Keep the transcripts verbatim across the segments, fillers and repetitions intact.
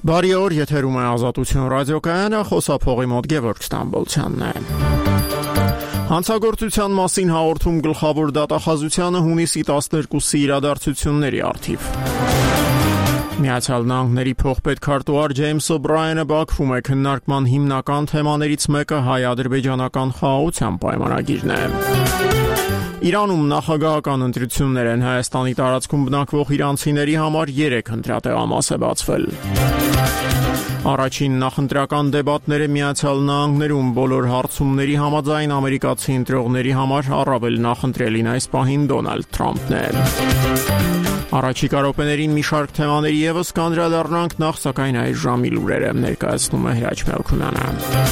Բարի օր, եթերում է Ազատություն ռադիոկայանը, խոսափողի մոտ Գևորգ Ստամբոլցյանն է։ Հանցագործության մասին հաղորդում գլխավոր դատախազությանը հունիսի տասներկուսի իրադարձությունների առթիվ։ Միացյալ Նահանգների փոխպետքարտուղար Ջեյմս Օ'Բրայենը Բաքվում է քննարկման հիմնական թեմաներից մեկը հայ-ադրբեջանական խաղաղության պայմանագիրն է։ Իրանում նախագահական ընտրություններ են, Հայաստանի տարածքում բնակվող իրանցիների համար երեք ընտրատեղամաս է բացվել։ Առաջին նախընտրական դեբատները Միացյալ Նահանգներում բոլոր հարցումների համաձայն ամերիկացի ընտրողների համար առավել նախընտրելին այս պահին Դոնալդ Թրամփն է։ Առաջիկա րոպեներին մի շարք թեմաների ևս կանդրադառնանք, նախ սակայն այս ժամի լուրերը ներկայացնում է Հրաչ Մելքոնյանը։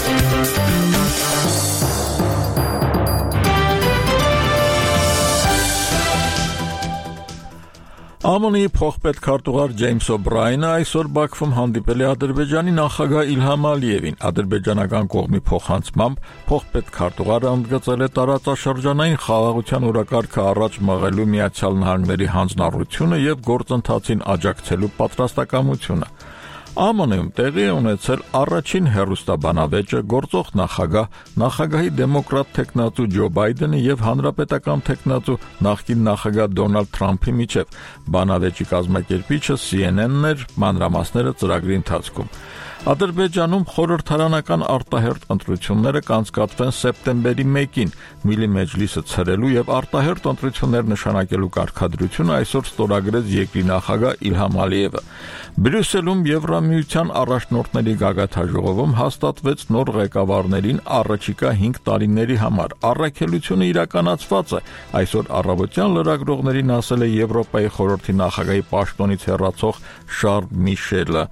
ԱՄՆ-ի փոխպետքարտուղար Ջեյմս Օ'Բրայենը այսօր Բաքվում հանդիպել է Ադրբեջանի նախագահ Իլհամ Ալիևին։ Ադրբեջանական կողմի փոխանցմամբ փոխպետքարտուղարը ընդգծել է տարածաշրջանային խաղաղության օրակարգը առաջ մղելու Միացյալ Նահանգների հանձնառությունը եւ գործընթացին աջակցելու պատրաստակամությունը։ ԱՄՆ-ում տեղի է ունեցել առաջին հեռուստաբանավեճը գործող նախագահ, նախագահի դեմոկրատ թեկնածու Ջո Բայդենի եւ հանրապետական թեկնածու նախկին նախագահ Դոնալդ Թրամփի միջև։ Բանավեճի կազմակերպիչը C N N-ն էր, մանրամասները ծրագրի ընթացքում։ Ադրբեջանում խորհրդարանական արտահերթ ընտրությունները կանցկացվեն սեպտեմբերի մեկին, Միլի Մեջլիսը ցրելու եւ արտահերթ ընտրություններ նշանակելու կարգադրությունը այսօր ստորագրեց երկրի նախագահ Իլհամ Ալիևը։ Բրյուսելում Եվրամիության առաջնորդների գագաթնաժողովում հաստատվեց նոր ղեկավարներին առաջիկա հինգ տարիների համար։ Առաքելությունը իրականացված է, այսօր առավոտյան լրագրողներին ասել է Եվրոպայի խորհրդի նախագահի պաշտոնից հեռացող Շարլ Միշելը։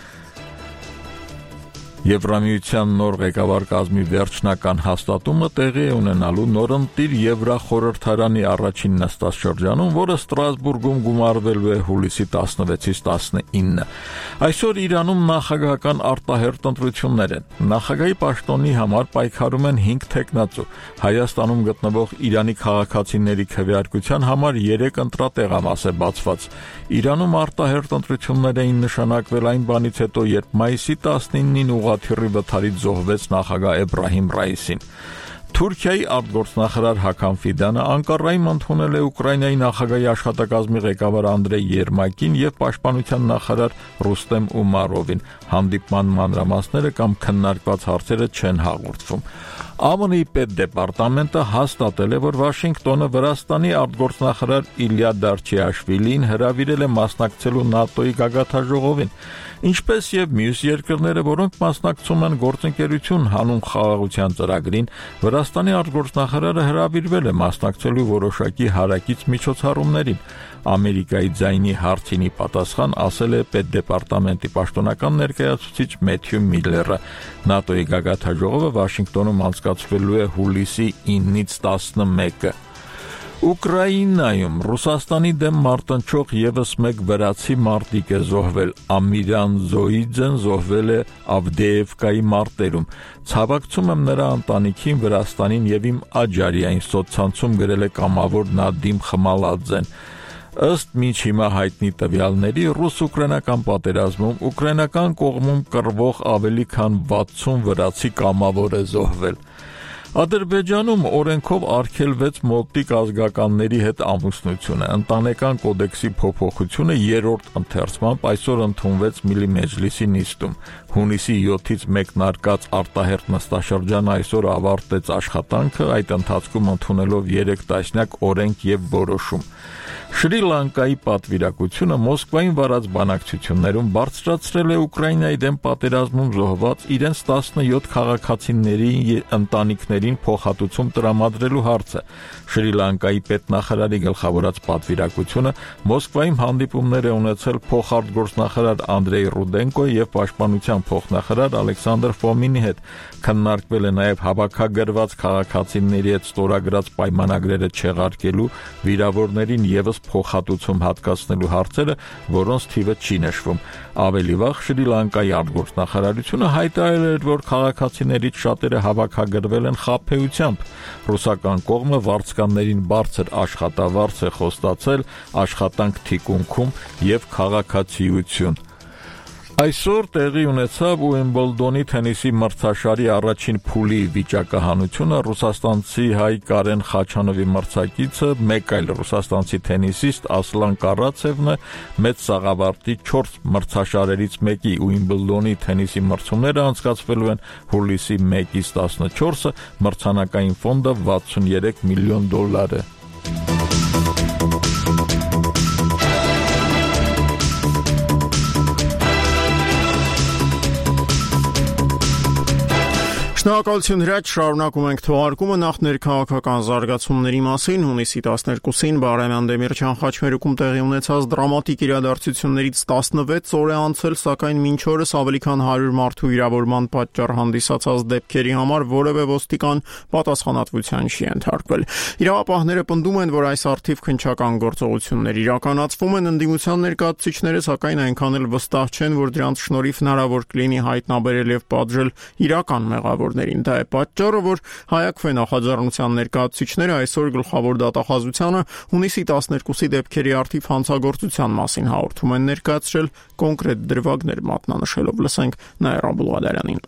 Եվրամիության նոր ղեկավար կազմի վերջնական հաստատումը տեղի է ունենալու նորընտիր Եվրախորհրդարանի առաջին նստաշրջանում, որը Ստրասբուրգում գումարվելու է հուլիսի տասնվեցից տասնինը։ Այսօր Իրանում նախագահական արտահերթ ընտրություններ են։ Նախագահի պաշտոնի համար պայքարում են հինգ թեկնածու։ Հայաստանում գտնվող Իրանի քաղաքացիների քվեարկության համար երեք ընտրատեղամաս է բացված։ Իրանում արտահերթ ընտրություններ էին նշանակվել այն բանից հետո, երբ մայիսի տասնինին ուղղաթիռի վթարից զոհվեց նախագահ Էբրահիմ Ռայիսին։ Թուրքիայի արտգործնախարար Հական Ֆիդանը Անկարայում ընդունել է Ուկրաինայի նախագահի աշխատակազմի ղեկավար Անդրեյ Երմակին եւ պաշտպանության նախարար Ռուստեմ Ումարովին։ Հանդիպման մանրամասները կամ քննարկված հարցերը չեն հաղորդվում։ ԱՄՆ-ի պետդեպարտամենտը հաստատել է, որ Վաշինգտոնը Վրաստանի արտգործնախարար Իլյա Դարչիաշվիլին հրավիրել է մասնակցելու ՆԱՏՕ-ի գագաթնաժողովին, ինչպես եւ մյուս երկրները, որոնք մասնակցում են գործընկերություն հանուն խաղաղության ծրագրին, Վրաստանի արտգործնախարարը հրավիրվել է մասնակցելու որոշակի հարակից միջոցառումներին։ Ամերիկայի ձայնի հարցինի պատասխան ասել է պետդեպարտամենտի պաշտոնական ներկայացուցիչ Մեթյու Միլլերը։ ՆԱՏՕ-ի գագաթնաժողովը Վաշինգտոնում անցկացվելու է հուլիսի ինից տասնմեկը։ Ուկրաինայում Ռուսաստանի դեմ մարտնչող եւս մեկ վրացի մարտիկ է զոհվել։ Ամիրան Զոիձեն զոհվել է Ավդեևկայի մարտերում։ Ցավակցում եմ նրա ընտանիքին, Վրաստանին եւ իմ աջարիային, սոցցանցում գրել է կամավոր Նադիմ Խմալաձեն։ Ըստ մինչ հիմա հայտնի տվյալների, ռուս-ուկրաինական պատերազմում ուկրաինական կողմում կռվող ավելի քան վաթսուն վրացի կամավոր է զոհվել։ Ադրբեջանում օրենքով արգելվեց մոպտիկ ազգականների հետ ամուսնությունը։ Ընտանեկան կոդեքսի փոփոխությունը երրորդ ընթերցմամբ այսօր ընդունվեց Միլի Մեջլիսի նիստում։ Հունիսի յոթից մեկնարկած արտահերթ նստաշրջանը այսօր ավարտեց աշխատանքը, այդ ընթացքում ընդունելով երեք տասնյակ օրենք եւ որոշում։ Շրի Լանկայի պատվիրակությունը Մոսկվային վարած բանակցություններում բարձրացրել է Ուկրաինայի դեմ պատերազմում զոհված իրենց տասնյոթ քաղաքացիների ընտանիքներին փոխհատուցում տրամադրելու հարցը։ Շրի Լանկայի պետնախարարի գլխավորած պատվիրակությունը Մոսկվայում հանդիպումներ է ունեցել փոխարտգործնախարար Անդրեյ Ռուդենկոյի եւ պաշտպանության փոխնախարար Ալեքսանդր Ֆոմինի հետ։ Քննարկվել է նաեւ հավաքագրված քաղաքացիների հետ ստորագրած պայմանագրերը չեղարկելու, վիրավորներին եւս փոխհատուցում հատկացնելու հարցերը, որոնց թիվը չի նշվում։ Ավելի վաղ Շրի Լանկայի արտգործնախարարությունը հայտարարել էր, որ քաղաքացիներից շատերը հավաքագրվել են խաբեությամբ։ Ռուսական կողմը վարձկաններին բարձր աշխատավարձ է խոստացել, աշխատանք թիկունքում եւ քաղաքացիություն։ Այսօր տեղի ունեցավ Ուիմբլդոնի թենիսի մրցաշարի առաջին փուլի վիճակահանությունը Ռուսաստանցի հայ Կարեն Խաչանովի մրցակիցը մեկ այլ ռուսաստանցի թենիսիստ Ասլան Կարացևն է մեծ սաղավարտի չորս մրցաշարերից մեկի Ուիմբլդոնի թենիսի մրցումները անցկացվելու են հուլիսի մեկից տասնչորսը մրցանակային ֆոնդը վաթսուներեք միլիոն դոլար է Շնորհակալություն հրաչ, շարունակում ենք թողարկումը նախ ներքաղաքական զարգացումների մասին հունիսի տասներկուսին Բարեմյան Դեմիրճյան խաչմերուկում տեղի ունեցած դրամատիկ իրադարձություններից տասնվեց օր է անցել, սակայն մինչ օրս ավելի քան հարյուր մարդու վիրավորման պատճառ հանդիսացած դեպքերի համար որևէ ոստիկան պատասխանատվության չի ենթարկվել։ Իրավապահները պնդում են, որ այս առթիվ քննչական գործողություններ իրականացվում են ընդդիմության ներկայացուցիչները, սակայն այնքան էլ վստահ չեն, որ դրանց շնորհիվ հնարավոր կլինի հայտնաբերել եւ պատժել իրական մեղավոր Դա է պատճառը, որ Հայաքվե նախաձեռնության ներկայացուցիչները այսօր գլխավոր դատախազությանը հունիսի տասներկուսի դեպքերի առթիվ հանցագործության մասին հաղորդում են ներկայացրել կոնկրետ դրվագներ մատնանշելով։ Լսենք Նաիրա Բուլղադարյանին։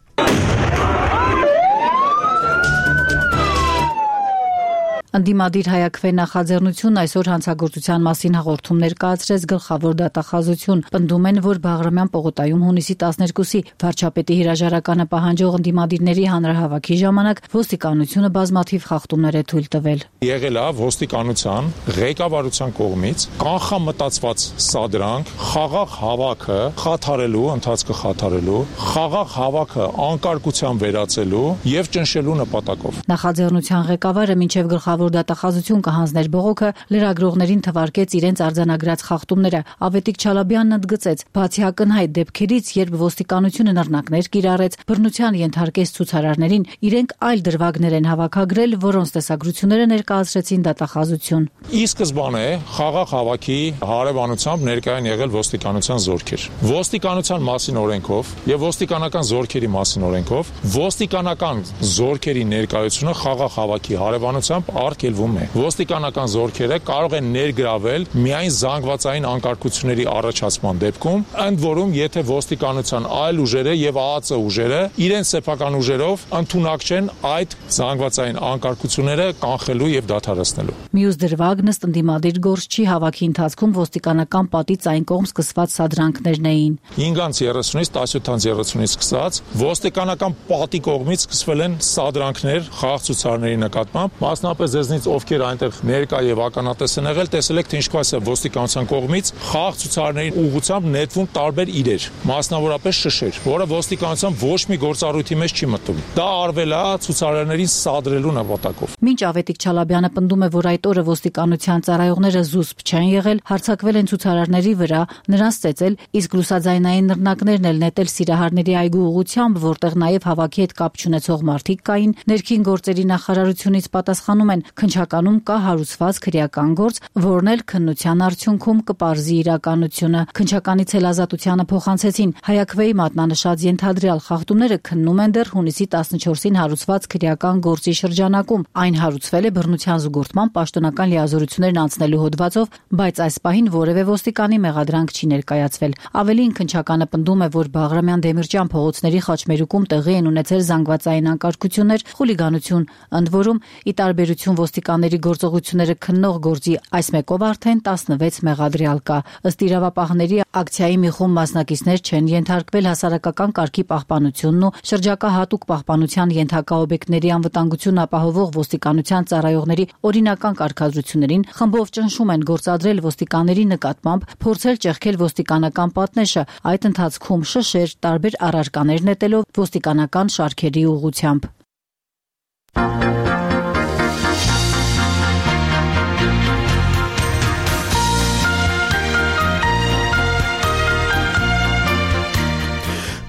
Ընդդիմադիր Հայաքվե նախաձեռնությունն այսօր հանցագործության մասին հաղորդում ներկայացրեց գլխավոր դատախազություն։ Պնդում են, որ Բաղրամյան պողոտայում հունիսի տասներկուսի վարչապետի հրաժարականը պահանջող ընդդիմադիրների հանրահավաքի ժամանակ ոստիկանությունը բազմաթիվ խախտումներ է թույլ տվել։ Եղել է ոստիկանության ղեկավարության կողմից կանխամտածված սադրանք, խաղաղ հավաքը խաթարելու, ընթացքը խաթարելու, խաղաղ հավաքը անկարգության վերածելու եւ ճնշելու նպատակով։ Նախաձեռնության ղեկավարը մինչև գլխավոր դատախազություն կհանձներ բողոքը լրագրողներին թվարկեց իրենց արձանագրած խախտումները։ Ավետիք Չալաբյանն ընդգծեց, բացի ակնհայտ դեպքերից, երբ ոստիկանությունը նռնակներ կիրառեց, բռնության ենթարկեց ցուցարարներին, իրենք այլ դրվագներ են հավաքագրել, որոնց տեսագրությունները ներկայացրեցին դատախազություն։ Ի սկզբանե խաղաղ հավաքի հարևանությամբ ներկայ են եղել ոստիկանության զորքեր։ Ոստիկանության մասին օրենքով եւ ոստիկանական զորքերի մասին օրենքով ոստիկանական զորքերի ներկայությունը խաղաղ հավաքի հարևանությամբ արգելվում է։ Ոստիկանական զորքերը կարող են ներգրավել միայն զանգվածային անկարգությունների առաջացման դեպքում, ընդ որում եթե ոստիկանության այլ ուժերը եւ ԱԱԾ ուժերը իրենց սեփական ուժերով ընդունակ չեն այդ զանգվածային անկարգությունները կանխելու եւ դադարեցնելու։ Մյուս դրվագն ըստ ընդդիմադիր գործչի հավաքի ընթացքում ոստիկանական պատից այն կողմ սկսված սադրանքներն էին։ հինգից երեսունից տասնյոթից երեսունից սկսած ոստիկանական պատի կողմից սկսվել են սադրանքներ խաղաղ ցուցարարների նկատմամբ, մասնապես ձեզնից ովքեր այնտեղ ներկա եւ ականատես են եղել, տեսել եք թե ինչպես է ոստիկանության կողմից խաղաղ ցուցարարների ուղղությամբ նետվում տարբեր իրեր, մասնավորապես շշեր, որը ոստիկանության ոչ մի գործառույթի մեջ չի մտնում։ Դա արվել է ցուցարարներին սադրելու նպատակով։ Մինչ Ավետիք Չալաբյանը պնդում է, որ այդ օրը ոստիկանության ծառայողները զուսպ չեն եղել, հարձակվել են ցուցարարների վրա, նրանց ծեծել, իսկ լուսաձայնային նռնակներն էլ նետել Սիրահարների այգու ուղղությամբ, որտեղ նաեւ հավաքի հետ կապ չունեցող մարդիկ կային, ներքին գործերի նախարարությունից պատասխանում են, քննչականում կա հարուցված քրեական գործ, որն էլ քննության արդյունքում կպարզի իրականությունը։ Քննչականից էլ Ազատությանը փոխանցեցին, Հայաքվեի մատնանշած ենթադրյալ խախտումները քննում են դեռ հունիսի տասնչորսին հարուցված քրեական գործի շրջանակում։ Այն հարուցվել է բռնության զուգորդման պաշտոնական լիազորություններն անցնելու հոդվածով, բայց այս պահին որևէ ոստիկանի մեղադրանք չի ներկայացվել։ Ավելին, քննչականը պնդում է, որ Բաղրամյան Դեմիրճյան փողոցների խաչմերուկում տեղի են ունեցել զանգվածային անկարգություններ, խուլիգանություն, ընդ որում ի տարբերություն ոստիկանների գործողությունները քննող գործի այս մեկով արդեն տասնվեց մեղադրյալ կա։ Ըստ իրավապահների, ակցիայի մի խումբ մասնակիցներ չեն ենթարկվել հասարակական կարգի պահպանությունն ու շրջակա հատուկ պահպանության ենթակա օբյեկտների անվտանգությունն ապահովող ոստիկանության ծառայողների օրինական կարգադրություններին, խմբով ճնշում են գործադրել ոստիկանների նկատմամբ, փորձել ճեղքել ոստիկանական պատնեշը, այդ ընթացքում շշեր, տարբեր առարկաներ նետելով ոստիկանական շարքերի ուղղությամբ։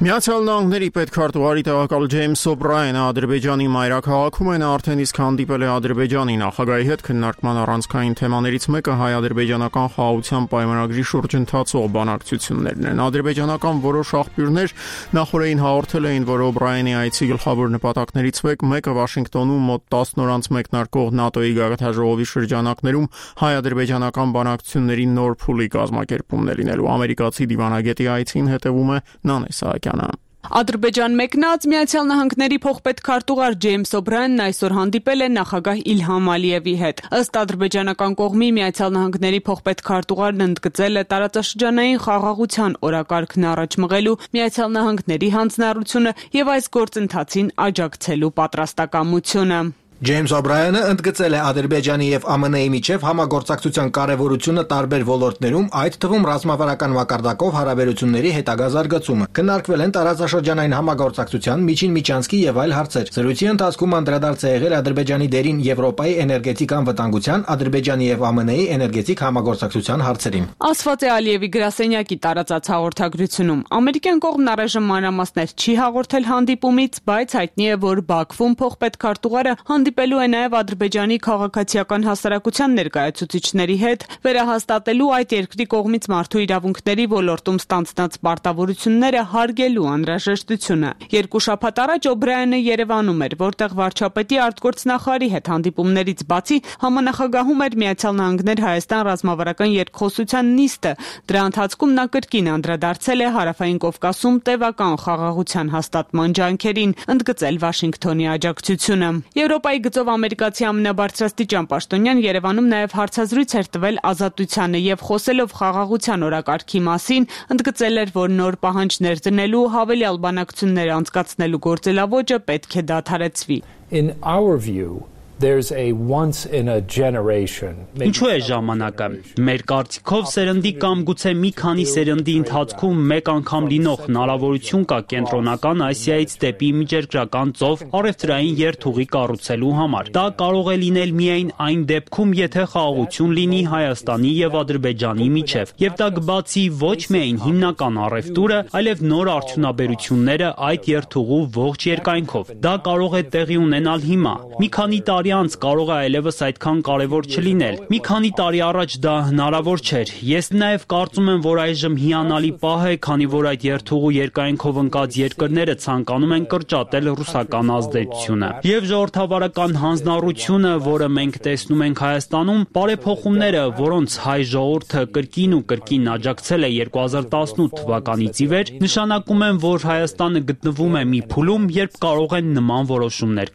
Միացյալ Նահանգների պետքարտուղարի տեղակալ Ջեյմս Օ'Բրայենը Ադրբեջանի մայրաքաղաքում է, նա արդեն իսկ հանդիպել է Ադրբեջանի նախագահի հետ քննարկման առանցքային թեմաներից մեկը հայ-ադրբեջանական խաղաղության պայմանագրի շուրջ ընթացող բանակցություններն են։ Ադրբեջանական որոշ աղբյուրներ նախորդին հաղորդել էին, որ Օ'Բրայենի այցի գլխավոր նպատակներից մեկը Վաշինգտոնում մոտ տասն օր անց մեկնարկող ՆԱՏՕ-ի գագաթնաժողովի շրջանակներում հայ-ադրբեջանական բանակցությունների նոր փուլի կազմակերպումն է լինելու։ Ամերիկացի դիվանագետի այցին հետևում է Նանե Սահակյանը։ Ադրբեջան մեկնած Միացյալ Նահանգների փոխպետքարտուղար Ջեյմս Օ'Բրայենն այսօր հանդիպել է նախագահ Իլհամ Ալիևի հետ։ Ըստ ադրբեջանական կողմի Միացյալ Նահանգների փոխպետքարտուղարն ընդգծել է տարածաշրջանային խաղաղության օրակարգն առաջ մղելու Միացյալ Նահանգների հանձնառությունը եւ այս գործընթացին աջակցելու պատրաստակամությունը։ Ջեյմս Օ'Բրայենը ընդգծել է Ադրբեջանի եւ ԱՄՆ-ի միջև համագործակցության կարեւորությունը տարբեր ոլորտներում, այդ թվում ռազմավարական մակարդակով հարաբերությունների հետագա զարգացումը։ Քննարկվել են տարածաշրջանային համագործակցության, միջին միջանցքի եւ այլ հարցեր։ Զրույցի ընթացքում անդրադարձ է եղել Ադրբեջանի դերին Եվրոպայի էներգետիկ անվտանգության, Ադրբեջանի եւ ԱՄՆ-ի էներգետիկ համագործակցության հարցերին։ Ասված է Ալիևի գրասենյակի տարածած հաղորդագրությունում։ Ամերիկյան կողմն առայժմ մանրամասներ չի հաղորդել հանդիպումից, բայց հայտնի է, որ Բաքվում փոխպետքարտուղարը հանդիպելու է նաև Ադրբեջանի քաղաքացիական հասարակության ներկայացուցիչների հետ, վերահաստատելու այդ երկրի կողմից մարդու իրավունքների ոլորտում ստանձնած պարտավորությունները հարգելու անհրաժեշտությունը։ Երկու շաբաթ առաջ Օ'Բրայենը Երևանում էր, որտեղ վարչապետի արտգործնախարարի հետ հանդիպումներից բացի համանախագահում էր Միացյալ Նահանգներ Հայաստան ռազմավարական երկխոսության նիստը։ Դրա ընթացքում նա կրկին անդրադարձել է Հարավային Կովկասում տևական խաղաղության հաստատման ջանքերին, ընդգծել Վաշինգտոնի աջակցությունը։ Եվրոպայի գծով ամերիկացի ամենաբարձրաստիճան պաշտոնյան Երևանում նաև հարցազրույց էր տվել Ազատությանը եւ խոսելով խաղաղության օրակարգի մասին, ընդգծել էր, որ նոր պահանջներ դնելու, հավելյալ բանակցություններ անցկացնելու գործելավոճը պետք է դադարեցվի։ In our view, there's a once in a generation. Ինչու է ժամանակը։ Մեր կարծիքով սերնդի կամ գուցե մի քանի սերնդի ընթացքում մեկ անգամ լինող հնարավորություն կա կենտրոնական Ասիայից դեպի միջերկրական ծով առևտրային երթուղի կառուցելու համար։ Դա կարող է լինել միայն այն դեպքում, եթե խաղաղություն լինի Հայաստանի եւ Ադրբեջանի միջև, եւ դա կբացի ոչ միայն հիմնական առևտուրը, այլև նոր արդյունաբերությունները այդ երթուղու ողջ երկայնքով։ Դա կարող է տեղի ունենալ հիմա։ Մի քանի տարի անց կարող է այլևս այդքան կարևոր չլինել։ Մի քանի տարի առաջ դա հնարավոր չէր։ Ես նաև կարծում եմ, որ այժմ հիանալի պահ է, քանի որ այդ երթուղու երկայնքով ընկած երկրները ցանկանում են կրճատել ռուսական ազդեցությունը։ Եվ ժողովրդավարական հանձնառությունը, որը մենք տեսնում ենք Հայաստանում, բարեփոխումները, որոնց հայ ժողովուրդը կրկին ու կրկին աջակցել է երկու հազար տասնութ թվականից ի վեր, նշանակում են, որ Հայաստանը գտնվում է մի փուլում, երբ կարող են նման որոշումներ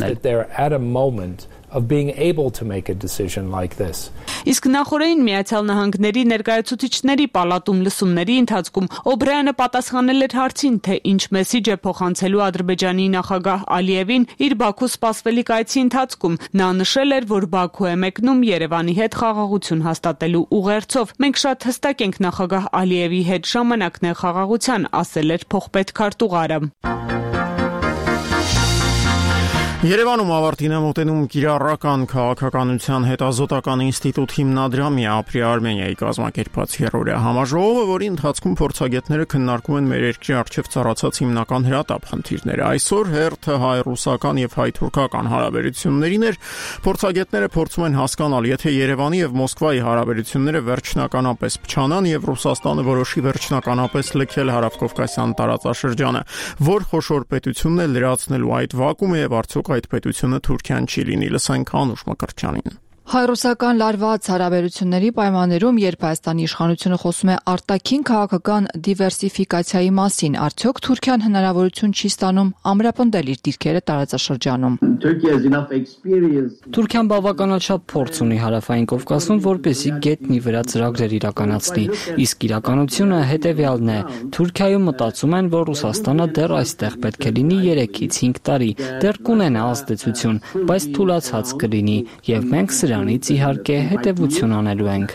կայացնել։ Of being able to make a decision like this. Իսկ նախորդին Միացյալ Նահանգների ներկայացուցիչների պալատում լսումների ընթացքում Օ'Բրայենը պատասխանել էր հարցին, թե ինչ մեսիջ է փոխանցելու Ադրբեջանի նախագահ Ալիևին իր Բաքու սպասվելիք այցի ընթացքում։ Նա նշել էր, որ Բաքու է մեկնում Երևանի հետ խաղաղություն հաստատելու ուղերձով։ Մենք շատ հստակ ենք նախագահ Ալիևի հետ, ժամանակն է խաղաղության, ասել էր փոխպետքարտուղարը։ Երևանում ավարտին է մոտենում կիրառական քաղաքականության հետազոտական ինստիտուտ հիմնադրամի ապրի Արմենիայի կազմակերպած երրորդյա համաժողովը, որի ընթացքում փորձագետները քննարկում են մեր երկրի առջև ծառացած հիմնական հրատապ խնդիրները։ Այսօր հերթը հայ-ռուսական եւ հայ-թուրքական հարաբերություններին էր, փորձագետները փորձում են հասկանալ, եթե Երևանի եւ Մոսկվայի հարաբերությունները վերջնականապես փչանան եւ Ռուսաստանը որոշի վերջնականապես լքել հարավկովկասյան տարածաշրջանը, որ խոշոր պետությունն է լրացնելու այդ վակումը եւ արդյոք այդ պետությունը Թուրքիան չի լինի, լսենք Անուշ Մկրտչյանին։ Հայ-ռուսական լարված հարաբերությունների պայմաններում, երբ Հայաստանի իշխանությունը խոսում է արտաքին քաղաքական դիվերսիֆիկացիայի մասին, արդյոք Թուրքիան հնարավորություն չի ստանում ամրապնդել իր դիրքերը տարածաշրջանում։ Թուրքիան բավականաչափ փորձ ունի Հարավային Կովկասում, որպեսզի գետնի վրա ծրագրեր իրականացնի, իսկ իրականությունը հետևյալն է. Թուրքիայում մտածում են, որ Ռուսաստանը դեռ այստեղ պետք է լինի երեքից հինգ տարի, դեռ կունենա ազդեցություն, բայց թուլացած կլինի, եւ մենք սրան դրանից իհարկե հետևություն անելու ենք։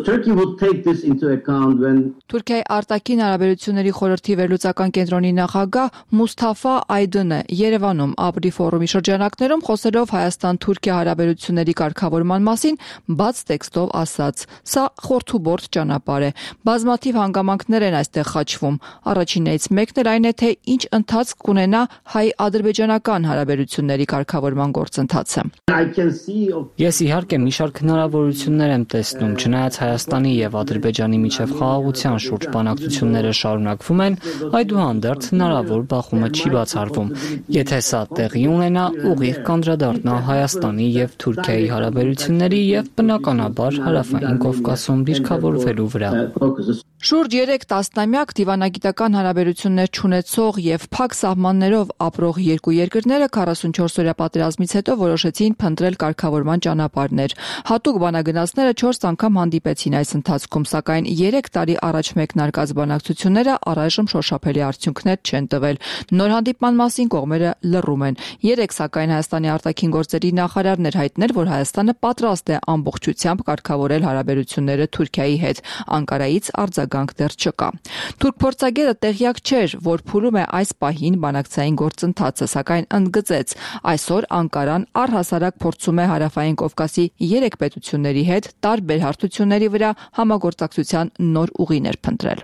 Թուրքիայի արտաքին հարաբերությունների խորհրդի վերլուծական կենտրոնի նախագահ Մուսթաֆա Այդունը Երևանում ապրի ֆորումի շրջանակներում խոսելով Հայաստան-Թուրքիա հարաբերությունների կարգավորման մասին բաց տեքստով ասաց. «Սա խորթուբորդ ճանապարհ է։ Բազմաթիվ հանգամանքներ են այստեղ խաչվում։ Առաջիններից մեկն էլ այն է, թե ինչ ընթացք կունենա հայ-ադրբեջանական հարաբերությունների կարգավորման գործընթացը»։ Ես իհարկե մի շարք հնարավորություններ եմ տեսնում, չնայած Հայաստանի եւ Ադրբեջանի միջև խաղաղության շուրջ բանակցությունները շարունակվում են, այդուհանդերձ հնարավոր բախումը չի բացառվում։ Եթե սա տեղի ունենա, ուղիղ կանդրադառնա Հայաստանի եւ Թուրքիայի հարաբերությունների եւ բնականաբար Հարավային Կովկասում դիրքավորվելու վրա։ Շուրջ երեք տասնամյակ դիվանագիտական հարաբերություններ չունեցող եւ փակ սահմաններով ապրող երկու երկրները քառասունչորս օրյա պատերազմից հետո որոշեցին փնտրել կարգավորման ճանապարհներ։ Հատուկ բանագնացները չորս անգամ հանդիպեցին այս ընթացքում, սակայն երեք տարի առաջ մեկնարկած բանակցությունները առայժմ շոշափելի արդյունքներ չեն տվել։ Նոր հանդիպման մասին կողմերը լռում են։ Երեք սակայն Հայաստանի արտաքին գործերի նախարարն էր հայտնել, որ Հայաստանը պատրաստ է ամբողջությամբ կարգավորել հարաբերությունները Թուրքիայի հետ։ Անկարայից արձագանք դեռ չկա։ Թուրք փորձագետը տեղյակ չէր, որ փուլում է այս պահին բանակցային գործընթացը, սակայն ընդգծեց. այսօր Անկարան առհասարակ փորձում է Հարավային Կովկասի երեք պետությունների հետ տարբեր հարթությունների վրա համագործակցության նոր ուղիներ փնտրել։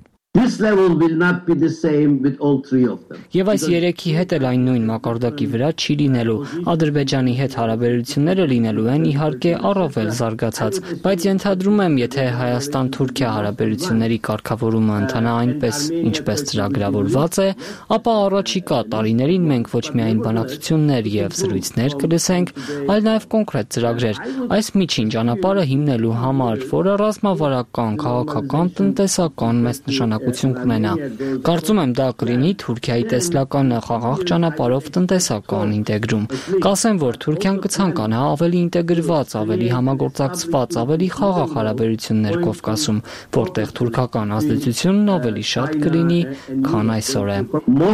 Եվ այս երեքի հետ էլ այն նույն մակարդակի վրա չի լինելու։ Ադրբեջանի հետ հարաբերությունները լինելու են իհարկե առավել զարգացած, բայց ենթադրում եմ, եթե Հայաստան-Թուրքիա հարաբերությունների կարգավորումը ընթանա այնպես, ինչպես ծրագրավորված է, ապա առաջիկա տարիներին մենք ոչ միայն բանակցություններ եւ զրույցներ կլսենք, այլ նաեւ կոնկրետ ծրագրեր։ Այս միջին ճանապարհը հիմնելու համար, որը ռազմավարական, քաղաքական, տնտեսական մեծ նշանակություն կունենա։ Կարծում եմ դա կլինի Թուրքիայի տեսլական խաղաղ ճանապարհով տնտեսական ինտեգրում։ Կասեմ, որ Թուրքիան կցանկանա ավելի ինտեգրված, ավելի համագործակցված, ավելի խաղաղ հարաբերություններ Կովկասում, որտեղ թուրքական ազդեցությունն ավելի շատ կլինի, քան այսօր է։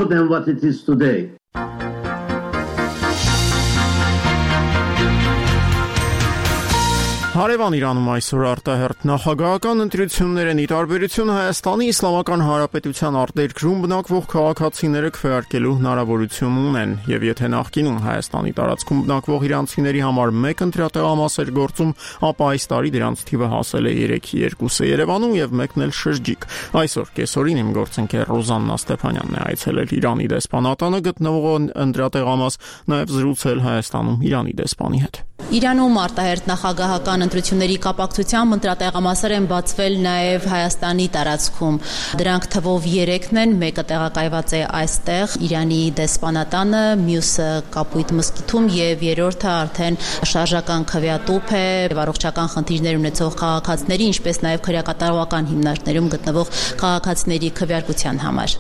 Հարևան Իրանում այսօր արտահերթ նախագահական ընտրություններ են ի տարբերություն Հայաստանի Իսլամական Հանրապետության արտերկրում բնակվող քաղաքացիները քվեարկելու հնարավորություն ունեն, եւ եթե նախկինում Հայաստանի տարածքում բնակվող իրանցիների համար մեկ ընտրատեղամաս էր գործում, ապա այս տարի դրանց թիվը հասել է երեքի երկուսը Երևանում եւ մեկն էլ շրջիկ։ Այսօր կեսօրին իմ գործընկեր Ռոզաննա Ստեփանյանն է այցելել Իրանի դեսպանատանը գտնվող ընտրատեղամաս, նաեւ զրուցել Հայաստանում Իրանի դեսպանի հետ։ Իրանում արտահերթ նախագահական ընտրությունների կապակցությամբ ընտրատեղամասեր են բացվել նաև Հայաստանի տարածքում։ Դրանք թվով երեքն են, մեկը տեղակայված է այստեղ Իրանի դեսպանատանը, մյուսը Կապույտ մզկիթում եւ երրորդը արդեն շարժական քվեատուփ է առողջական խնդիրներ ունեցող քաղաքացիների, ինչպես նաև քրեակատարողական հիմնարկներում գտնվող քաղաքացիների քվեարկության համար։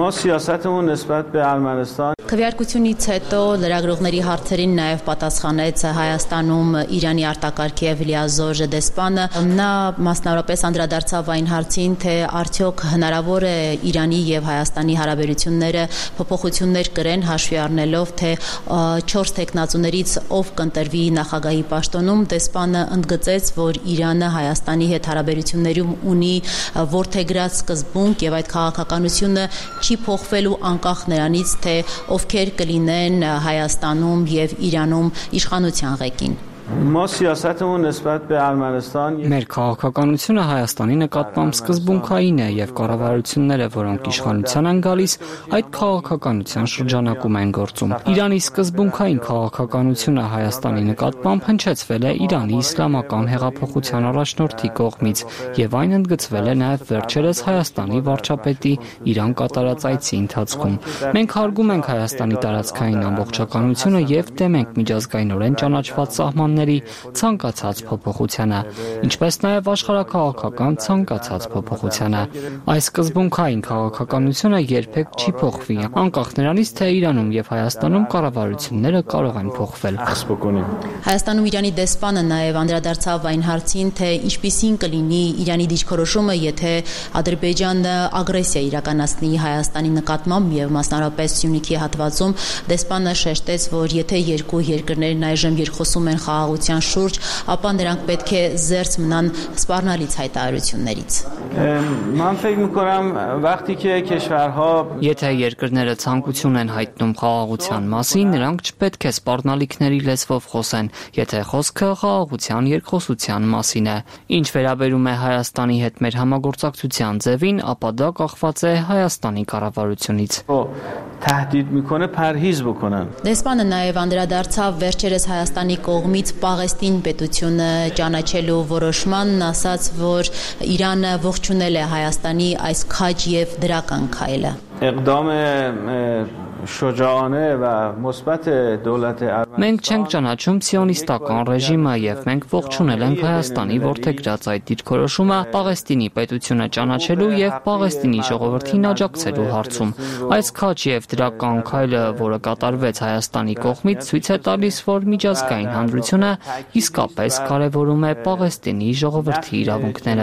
Քվեարկությունից հետո լրագրողների հարցերին նաև պատասխանեց Հայաստանում Իրանի արտակարգ եւ լիազոր դեսպանը։ Նա մասնավորապես անդրադարձավ այն հարցին, թե արդյոք հնարավոր է Իրանի եւ Հայաստանի հարաբերությունները փոփոխություններ կրեն, հաշվի առնելով, թե չորս տեխնացուներից ով կընտրվի նախագահի պաշտոնում։ Դեսպանը ընդգծեց, որ Իրանը Հայաստանի հետ հարաբերություններում ունի որդեգրած սկզբունք եւ այդ քաղաքականությունը չի փոխվելու անկախ նրանից, թե ովքեր կլինեն Հայաստանում եւ Իրանում իշխանության ղեկին։ Մեր քաղաքականությունը Հայաստանի նկատմամբ սկզբունքային է եւ կառավարությունները, որոնք իշխանության են գալիս, այդ քաղաքականության շրջանակում են գործում։ Իրանի սկզբունքային քաղաքականությունը Հայաստանի նկատմամբ հնչեցվել է Իրանի իսլամական հեղափոխության առաջնորդի կողմից եւ այն ընդգծվել է նաեւ վերջերս Հայաստանի վարչապետի Իրան կատարած այցի ընթացքում։ Մենք հարգում ենք Հայաստանի տարածքային ամբողջականությունը եւ դեմ ենք միջազգայինորեն ճանաչված սահմանների ցանկացած փոփոխությանը, ինչպես նաև աշխարհակաղակական ցանկացած փոփոխությանը։ Այս սկզբունքային քաղաքականությունը երբեք չի փոխվի, անկախ նրանից, թե Իրանում եւ Հայաստանում կառավարությունները կարող են փոխվել։ Հայաստանում Իրանի դեսպանը նաև անդրադարձավ այն հարցին, թե ինչպիսին կլինի Իրանի դիրքորոշումը, եթե Ադրբեջանը ագրեսիա իրականացնի Հայաստանի նկատմամբ եւ մասնավորապես Սյունիքի հատվածում։ Դեսպանը շեշտեց, որ եթե երկու երկրներն այժմ երկխոսում են խաղաղ խաղաղության շուրջ, ապա նրանք պետք է զերծ մնան սպառնալից հայտարարություններից։ Եթե երկրները ցանկություն են հայտնում խաղաղության մասին, նրանք չպետք է սպառնալիքների լեզվով խոսեն, եթե խոսքը խաղաղության երկխոսության մասին է։ Ինչ վերաբերում է Հայաստանի հետ մեր համագործակցության ձևին, ապա դա կախված է Հայաստանի կառավարությունից։ Դեսպանը նաև անդրադարձավ վերջերս Հայաստանի կողմից Պաղեստին պետությունը ճանաչելու որոշմանն, ասաց, որ Իրանը ողջունել է Հայաստանի այս քաջ եւ դրական քայլը։ Մենք չենք ճանաչում սիոնիստական ռեժիմը եւ մենք ողջունել ենք Հայաստանի որդեգրած այդ դիրքորոշումը Պաղեստինի պետությունը ճանաչելու եւ Պաղեստինի ժողովրդին աջակցելու հարցում։ Այս քաջ եւ դրական քայլը, որը կատարվեց Հայաստանի կողմից, ցույց է տալիս, որ միջազգային հանրությունը իսկապես կարևորում է Պաղեստինի ժողովրդի իրավունքները։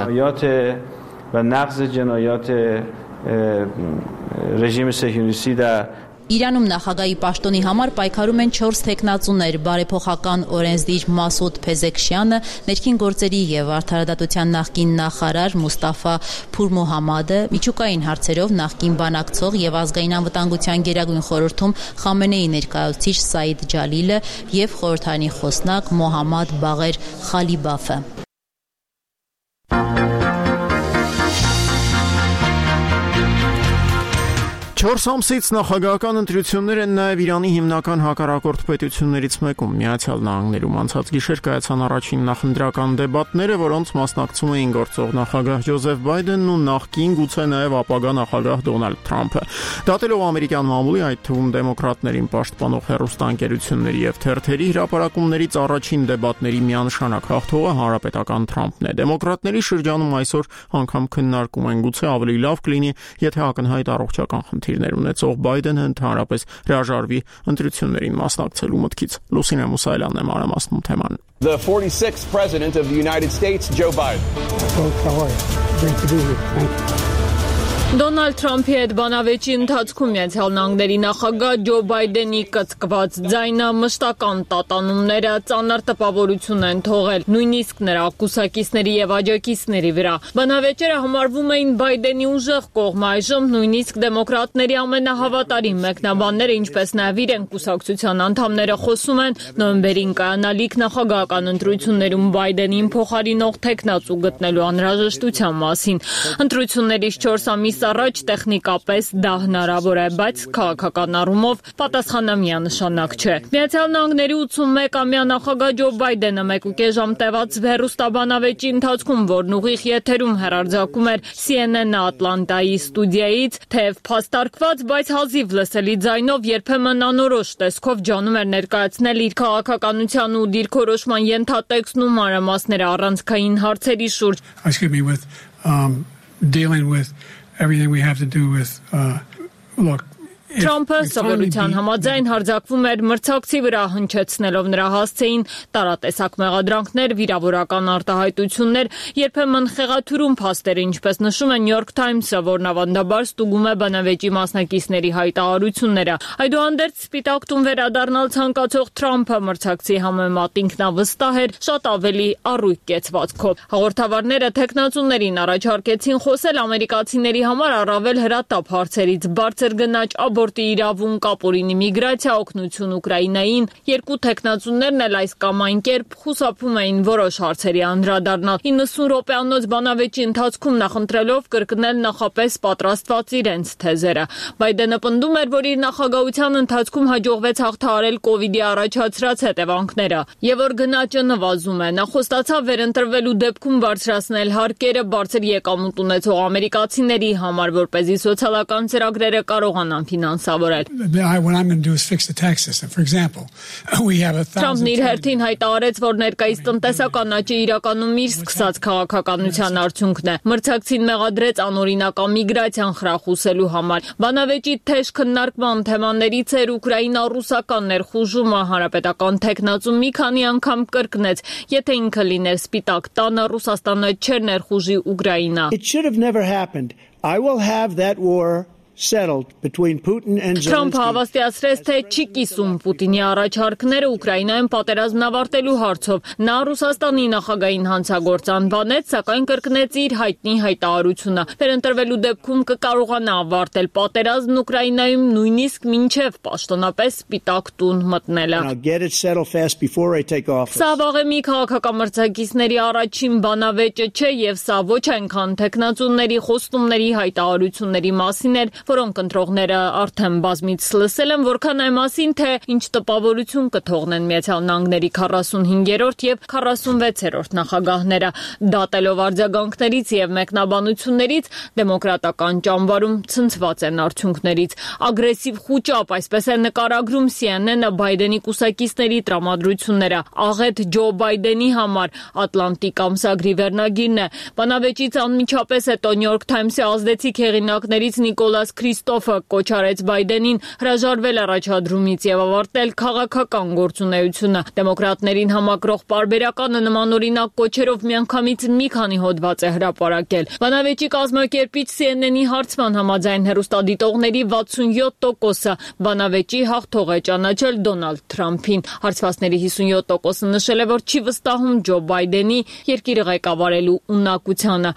Իրանում նախագահի պաշտոնի համար պայքարում են չորս թեկնածուներ՝ բարեփոխական օրենսդիր Մասուդ Փեզեքշյանը, ներքին գործերի եւ արդարադատության նախկին նախարար Մուստաֆա Փուրմոհամադը, միջուկային հարցերով նախկին բանակցող եւ ազգային անվտանգության գերագույն խորհրդում Խամենեի ներկայացուցիչ Սաիդ Ջալիլը եւ խորհրդարանի խոսնակ Մոհամմադ Բաղեր Խալիբաֆը։ Չորս ամսից նախագահական ընտրություններ են նաև Իրանի հիմնական հակառակորդ պետություններից մեկում՝ Միացյալ Նահանգներում։ Անցած գիշեր կայացան առաջին նախընտրական դեբատները, որոնց մասնակցում էին գործող նախագահ Ջոզեֆ Բայդենն ու նախկին, գուցե նաև ապագա նախագահ Դոնալդ Թրամփը։ Դատելով ամերիկյան մամուլի, այդ թվում դեմոկրատներին պաշտպանող հեռուստաընկերությունների եւ թերթերի հրապարակումներից առաջին դեբատների միանշանակ հաղթողը հանրապետական Թրամփն է։ Դեմոկրատների շրջանում այսօր անգամ քննարկում են, գուցե ավելի լավ կլինի, եթե ակնհայտ առողջական խնդիրներ ունեցող Բայդենը ընդհանրապես հրաժարվի ընտրություններին մասնակցելու մտքից։ Լուսինե Մուսայելյանն է մանրամասնում թեման։ The forty-sixth President of the United States, Joe Biden. Folks, how are you? Great to be here. Thank you. Դոնալդ Թրամփի հետ բանավեճի ընթացքում Միացյալ Նահանգների նախագահ Ջո Բայդենի կծկված ձայնը մշտական տատանումները ծանր տպավորություն են թողել, նույնիսկ նրա կուսակիցների եւ աջակիցների վրա։ Բանավեճերը համարվում էին Բայդենի ուժեղ կողմը, այժմ նույնիսկ դեմոկրատների ամենահավատարիմ մեկնաբանները, ինչպես նաեւ իրեն կուսակցության անդամները խոսում են նոյեմբերին կայանալիք նախագահական ընտրություններում Բայդենին փոխարինող տեխնացու գտնելու անհրաժեշտության մասին։ Ընտրություններից չորս ամիս առաջ տեխնիկապես դա հնարավոր է, բայց քաղաքական առումով պատասխանը միանշանակ չէ։ Միացյալ Նահանգների ութսունմեկամյա նախագահ Ջո Բայդենը մեկուկես ժամ տևած հեռուստաբանավեճի ընթացքում, որն ուղիղ եթերում հեռարձակում էր C N N Ատլանտայի ստուդիայից, թեև փաստարկված, բայց հազիվ լսելի ձայնով երբեմն անորոշ տեսքով ջանում էր ներկայացնել իր քաղաքականության ու դիրքորոշման ենթատեքստն ու մանրամասները առանցքային հարցերի շուրջ։ Excuse me, with um, dealing with everything we have to do with uh, look. Թրամփը սովորության համաձայն հարձակվում էր մրցակցի վրա, հնչեցնելով նրա հասցեին տարատեսակ մեղադրանքներ, վիրավորական արտահայտություններ, երբեմն խեղաթյուրում փաստեր, ինչպես նշում է New York Times-ը, որն ավանդաբար ստուգում է բանավեճի մասնակիցների հայտարարությունները։ Այդուհանդերձ Սպիտակ տուն վերադառնալ ցանկացող Թրամփը մրցակցի համեմատ ինքնավստահ էր, շատ ավելի առույգ կեցվածքով։ Հաղորդավարները տեխնացուներին առաջարկեցին խոսել ամերիկացիների համար առավել հրատապ հարցերից՝ բարձր գնաճ աբորտի իրավունք, ապօրինի միգրացիա, օգնություն Ուկրաինային։ Երկու տեխնացուներն էլ այս կամ այն կերպ խուսափում էին որոշ հարցերի անդրադառնալ։ իննսուն րոպեանոց բանավեճի ընթացքում նախընտրելով կրկնել նախապես պատրաստված իրենց թեզերը։ Բայդենը պնդում էր, որ իր նախագահության ընթացքում հաջողվեց հաղթահարել կոവിഡ്ի առաջացրած հետևանքները եւ որ գնաճը նվազում է։ Նա խոստացավ վերընտրվելու դեպքում բարձրացնել հարկերը բարձր եկամուտ ունեցող ամերիկացիների համար, որպեսզի սոցիալական ծրագրերը կարողանան ֆինանսավորել։ What I'm going to do is fix the tax system. For example, we have a Թրամփն իր հերթին հայտարարեց, որ ներկայիս տնտեսական աճը իրականում իր սկսած քաղաքականության արդյունքն է։ Մրցակցին մեղադրեց անօրինական միգրացիան խրախուսելու համար։ Բանավեճի թեժ քննարկման թեմաներից էր ուկրաինա-ռուսական ներխուժումը։ Հանրապետական տեխնացու մի քանի անգամ կրկնեց, եթե ինքը լիներ Սպիտակ տանը, Ռուսաստանը չէր ներխուժի Ուկրաինա։ It should have never happened. I will have that war settled between Putin and Zelensky. Թրամփը հավաստիացրեց, թե չի կիսում Պուտինի առաջարկները Ուկրաինայում պատերազմն ավարտելու հարցով։ Նա Ռուսաստանի նախագահին հանցագործ անվանեց, սակայն կրկնեց իր հայտնի հայտարարությունը։ Վերընտրվելու դեպքում կկարողանա ավարտել պատերազմն Ուկրաինայում նույնիսկ մինչև պաշտոնապես Սպիտակ տուն մտնելը։ Սա վաղեմի քաղաքական մրցակիցների առաջին բանավեճը չէ եւ սա ոչ այնքան տեխնացուների խոստումների հայտարարությունների մասին էր, որոնք ընտրողները արդեն բազմից լսել են, որքան այն մասին, թե ինչ տպավորություն կթողնեն Միացյալ Նահանգների քառասունհինգերորդ եւ քառասունվեցերորդ նախագահները։ Դատելով արձագանքներից եւ մեկնաբանություններից, դեմոկրատական ճամբարում ցնցված են արդյունքներից։ Ագրեսիվ խուճապ, այսպես է նկարագրում C N N-ը Բայդենի կուսակիցների տրամադրությունները։ Աղետ Ջո Բայդենի համար Ատլանտիկ ամսագրի վերնագիրն է։ Բանավեճից անմիջապես հետո New York Times-ի ազդեցիկ հեղինակներից Նիկոլաս Քրիստոֆը կոչ արեց Բայդենին հրաժարվել առաջադրումից եւ ավարտել քաղաքական գործունեությունը։ Դեմոկրատներին համակրող պարբերականը նմանօրինակ կոչերով միանգամից մի քանի հոդված է հրապարակել։ Բանավեճի կազմակերպիչ C N N-ի հարցման համաձայն հեռուստադիտողների վաթսունյոթ տոկոսը բանավեճի հաղթող է ճանաչել Դոնալդ Թրամփին։ Հարցվածների հիսունյոթ տոկոսը նշել է, որ չի վստահում Ջո Բայդենի երկիրը ղեկավարելու ունակությանը։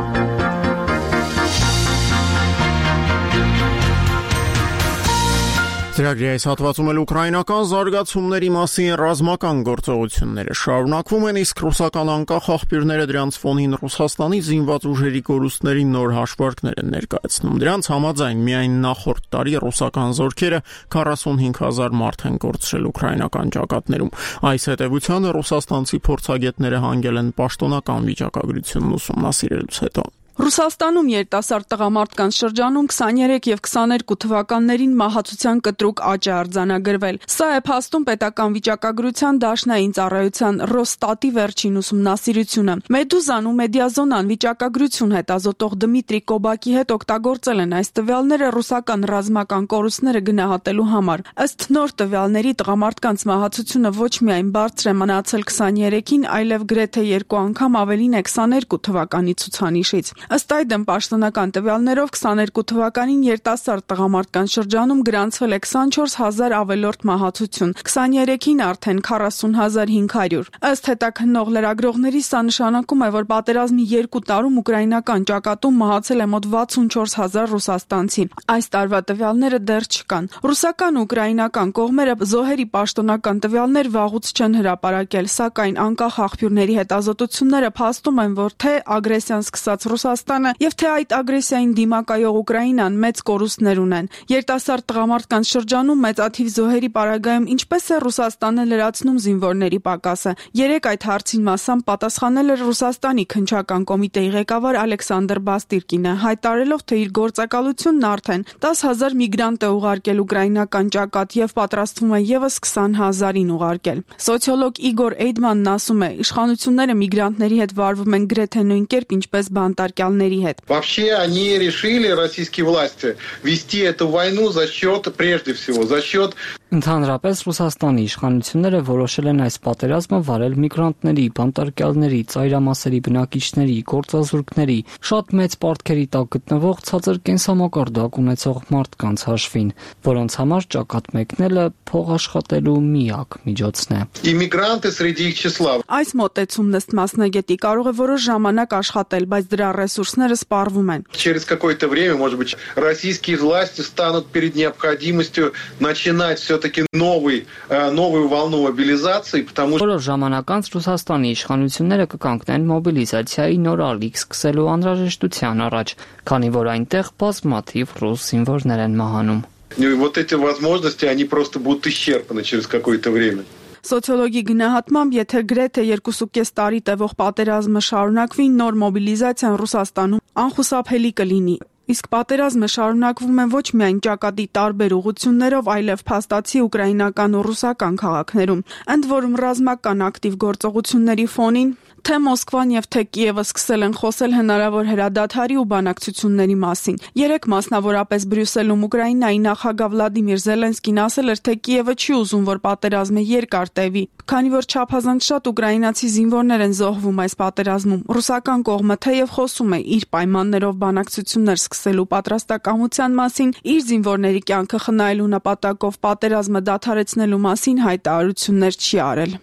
Ծրագրի այս հատվածում էլ ուկրաինական զարգացումների մասին ռազմական գործողությունները շարունակվում են, իսկ ռուսական անկախ աղբյուրները դրանց ֆոնին Ռուսաստանի զինված ուժերի կորուստների նոր հաշվարկներ են ներկայացնում։ Դրանց համաձայն միայն նախորդ տարի ռուսական զորքերը քառասունհինգ հազար մարդ են կորցրել ուկրաինական ճակատներում։ Այս հետևությանը ռուսաստանցի փորձագետները հանգել են պաշտոնական վիճակագրությունն ուսումնասիրելուց հետո։ Ռուսաստանում երիտասարդ տղամարդկանց շրջանում քսաներեք եւ քսաներկու թվականներին մահացության կտրուկ աճ է արձանագրվել։ Սա է փաստում պետական վիճակագրության դաշնային ծառայության Ռոստատի վերջին ուսումնասիրությունը։ Մեդուզան ու Մեդիազոնան վիճակագրություն հետազոտող Դմիտրի Կոբակի հետ օգտագործել են այս տվյալները ռուսական ռազմական կորուստները գնահատելու համար։ Ըստ նոր տվյալների տղամարդկանց մահացությունը ոչ միայն բարձր է մնացել քսաներեքին, այլև գրեթե երկու անգամ ավելին է քսաներկու թվականի ցուցանիշից։ Ըստ այդմ պաշտոնական տվյալներով քսաներկու թվականին երիտասարդ տղամարդկանց շրջանում գրանցվել է քսանչորս հազար ավելորդ մահացություն, քսաներեքին արդեն քառասուն հազար հինգ հարյուր։ Ըստ հետաքննող լրագրողների սա նշանակում է, որ պատերազմի երկու տարում ուկրաինական ճակատում մահացել է մոտ վաթսունչորս հազար ռուսաստանցի։ Այս տարվա տվյալները դեռ չկան։ Ռուսական ու ուկրաինական կողմերը զոհերի պաշտոնական տվյալներ վաղուց չեն հրապարակել, սակայն անկախ աղբյուրների հետազոտությունները փաստում են, որ թե ագրեսիան սկսած Ռուսաստանը եւ թե այդ ագրեսիային դիմակայող Ուկրաինան մեծ կորուստներ ունեն։ Երիտասարդ տղամարդկանց շրջանում մեծաթիվ զոհերի պարագայում ինչպես է Ռուսաստանը լրացնում զինվորների պակասը։ Երեք այդ հարցին մասամբ պատասխանել էր Ռուսաստանի քննչական կոմիտեի ղեկավար Ալեքսանդր Բաստիրկինը, հայտարարելով, թե իր գործակալությունն արդեն տասը հազար միգրանտ է ուղարկել ուկրաինական ճակատ եւ պատրաստվում է եւս քսան հազարին ուղարկել։ Սոցիոլոգ Իգոր Էյդմանն ասում է, իշխանությունները միգրանտների հետ վարվում են գրեթե նույն կերպ, ինչպես բանտարկյալների հետ։ Вообще они решили, российские власти, вести эту войну за счет, прежде всего, за счет Ընդհանրապես Ռուսաստանի իշխանությունները որոշել են այս պատերազմը վարել միգրանտների, բանտարկյալների, ծայրամասերի բնակիչների, գործազուրկների, շատ մեծ պարտքերի տակ գտնվող ցածր կենսամակարդակ ունեցող մարդկանց հաշվին, որոնց համար ճակատ մեկնելը փող աշխատելու միակ միջոցն է։ Иммигранты среди их числа։ Այս մոտեցումն ըստ մասնագետի կարող է որոշ ժամանակ աշխատել, բայց դրա ռեսուրսները սպառվում են։ Через какое-то время, может быть, российские власти станут перед необходимостью начинать все-таки новый, новую волну мобилизации, потому что Որոշ ժամանակ անց Ռուսաստանի իշխանությունները կկանգնեն մոբիլիզացիայի նոր ալիք սկսելու անհրաժեշտության առաջ, քանի որ այնտեղ բազմաթիվ ռուս զինվորներ են մահանում։ Вот эти возможности, они просто будут исчерпаны через какое-то время։ Սոցիոլոգի գնահատմամբ, եթե գրեթե երկուսուկես տարի տևող պատերազմը շարունակվի, նոր մոբիլիզացիան Ռուսաստանում անխուսափելի կլինի։ Իսկ պատերազմը շարունակվում է ոչ միայն ճակատի տարբեր ուղղություններով, այլև փաստացի ուկրաինական ու ռուսական քաղաքներում։ Ընդ որում ռազմական ակտիվ գործողությունների ֆոնին Թե Մոսկվան եւ թե Կիևը սկսել են խոսել հնարավոր հրադադարի ու բանակցությունների մասին։ Երեք մասնավորապես Բրյուսելում Ուկրաինայի նախագահ Վլադիմիր Զելենսկին ասել էր, թե Կիևը չի ուզում, որ պատերազմը երկար տևի, քանի որ չափազանց շատ ուկրաինացի զինվորներ են զոհվում այս պատերազմում։ Ռուսական կողմը թեև խոսում է իր պայմաններով բանակցություններ սկսելու պատրաստակամության մասին, իր զինվորների կյանքը խնայելու նպատակով պատերազմը դադարեցնելու մասին հայտարարություններ չի արել։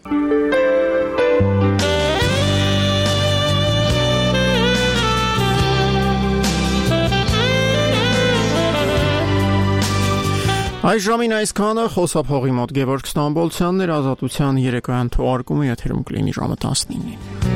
Այս ժամին այսքանը խոսափողի մոտ Գևորգ Ստամբոլցյանն էր, Ազատության երեկոյան թողարկումը եթերում կլինի ժամը տասնինին։